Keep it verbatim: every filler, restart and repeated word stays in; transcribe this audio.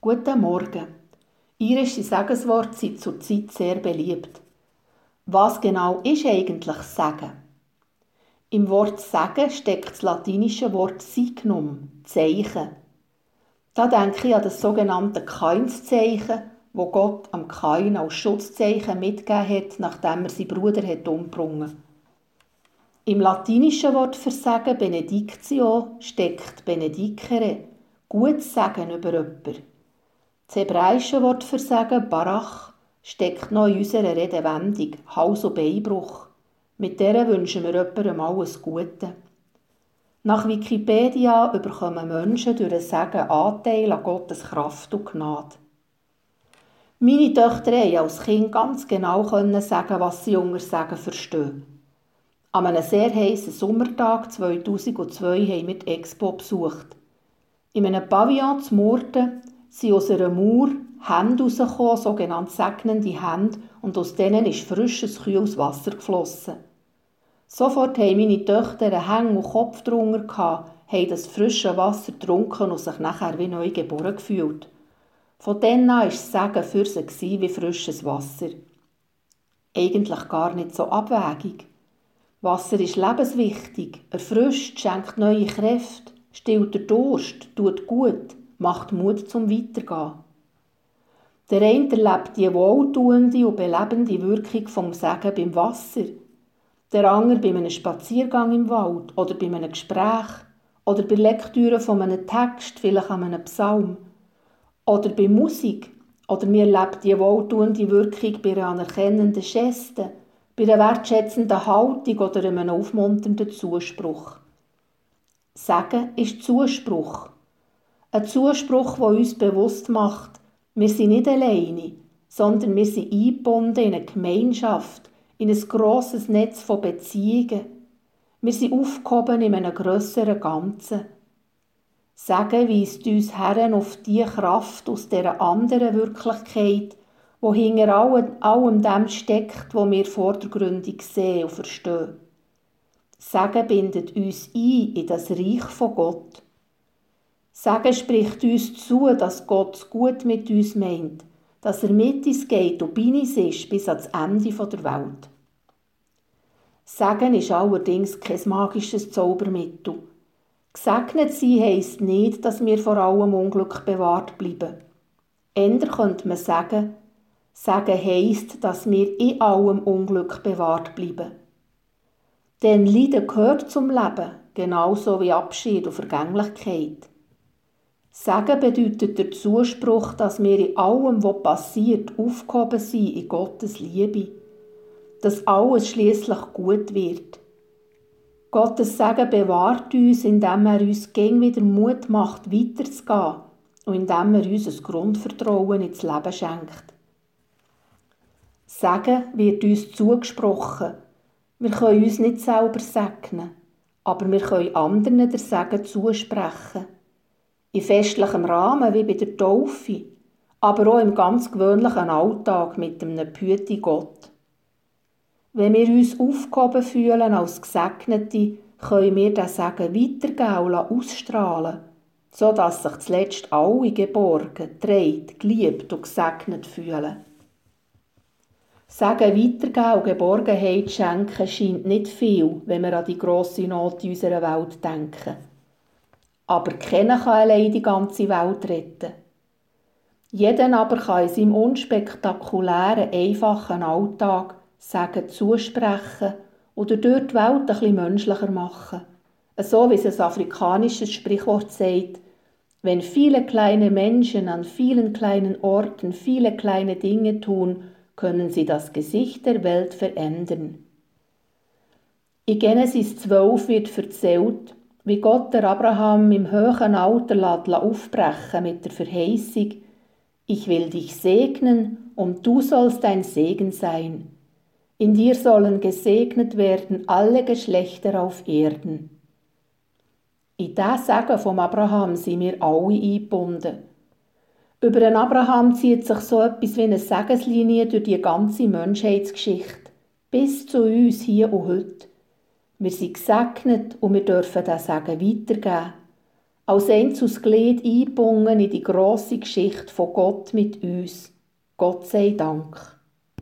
Guten Morgen. Irische Segensworte sind zurzeit sehr beliebt. Was genau ist eigentlich Segen? Im Wort Segen steckt das latinische Wort signum, Zeichen. Da denke ich an das sogenannte Kainszeichen, wo Gott am Kain als Schutzzeichen mitgegeben hat, nachdem er seinen Bruder hat umgebracht. Im latinischen Wort für Segen Benedictio steckt Benedicere, gutes Segen über jemanden. Das hebräische Wort für Segen Barach steckt noch in unserer Redewendung Hals- und Beinbruch. Mit der wünschen wir jemandem alles Gute. Nach Wikipedia bekommen Menschen durch ein Segen Anteil an Gottes Kraft und Gnade. Meine Töchter konnten als Kind ganz genau sagen, was sie unter Segen verstehen. An einem sehr heissen Sommertag zweitausendzwei haben wir die Expo besucht. In einem Pavillon zu Murten sind aus einer Mauer Hände rausgekommen, sogenannte segnende Hände, und aus denen ist frisches, kühles Wasser geflossen. Sofort haben meine Töchter einen Hang und Kopf drunter, haben das frische Wasser getrunken und sich nachher wie neu geboren gefühlt. Von dann an war das Segen für sie wie frisches Wasser. Eigentlich gar nicht so abwegig. Wasser ist lebenswichtig, erfrischt, schenkt neue Kräfte, stillt den Durst, tut gut, macht Mut zum Weitergehen. Der eine erlebt die wohltuende und belebende Wirkung vom Segen beim Wasser, der andere bei einem Spaziergang im Wald oder bei einem Gespräch oder bei Lektüre von einem Text, vielleicht an einem Psalm oder bei Musik, oder mir erlebt die wohltuende Wirkung bei einer anerkennenden Geste, bei einer wertschätzenden Haltung oder einem aufmunternden Zuspruch. Segen ist Zuspruch. Ein Zuspruch, der uns bewusst macht, wir sind nicht alleine, sondern wir sind eingebunden in eine Gemeinschaft, in ein grosses Netz von Beziehungen. Wir sind aufgehoben in einem grösseren Ganzen. Segen weist uns her auf die Kraft aus dieser anderen Wirklichkeit, die hinter allem, allem dem steckt, was wir vordergründig sehen und verstehen. Segen bindet uns ein in das Reich von Gott. Segen spricht uns zu, dass Gott es gut mit uns meint, dass er mit uns geht und bei uns ist bis ans Ende der Welt. Segen ist allerdings kein magisches Zaubermittel. Gesegnet sein heisst nicht, dass wir vor allem Unglück bewahrt bleiben. Eher könnte man sagen, Segen heisst, dass wir in allem Unglück bewahrt bleiben. Denn Leiden gehört zum Leben, genauso wie Abschied und Vergänglichkeit. Segen bedeutet der Zuspruch, dass wir in allem, was passiert, aufgehoben sind in Gottes Liebe. Dass alles schliesslich gut wird. Gottes Segen bewahrt uns, indem er uns gäng wieder Mut macht, weiterzugehen und indem er uns ein Grundvertrauen ins Leben schenkt. Segen wird uns zugesprochen. Wir können uns nicht selber segnen, aber wir können anderen den Segen zusprechen. In festlichem Rahmen, wie bei der Taufe, aber auch im ganz gewöhnlichen Alltag mit einem behüteten Gott. Wenn wir uns aufgehoben fühlen als Gesegnete, können wir den Segen weitergeben und ausstrahlen, sodass sich zuletzt alle geborgen, getragen, geliebt und gesegnet fühlen. Segen weitergeben und Geborgenheit schenken scheint nicht viel, wenn wir an die grosse Not in unserer Welt denken. Aber keiner kann allein die ganze Welt retten. Jeder aber kann in seinem unspektakulären, einfachen Alltag Segen zusprechen oder dort die Welt ein bisschen menschlicher machen. So wie es ein afrikanisches Sprichwort sagt, wenn viele kleine Menschen an vielen kleinen Orten viele kleine Dinge tun, können sie das Gesicht der Welt verändern. In Genesis zwölf wird erzählt, wie Gott der Abraham im hohen Alter lässt aufbrechen mit der Verheißung: Ich will dich segnen und du sollst ein Segen sein. In dir sollen gesegnet werden alle Geschlechter auf Erden. In diesen Segen vom Abraham sind wir alle eingebunden. Über den Abraham zieht sich so etwas wie eine Segenslinie durch die ganze Menschheitsgeschichte, bis zu uns hier und heute. Wir sind gesegnet und wir dürfen diesen Segen weitergeben. als einzelnes Glied eingebunden in die grosse Geschichte von Gott mit uns. Gott sei Dank.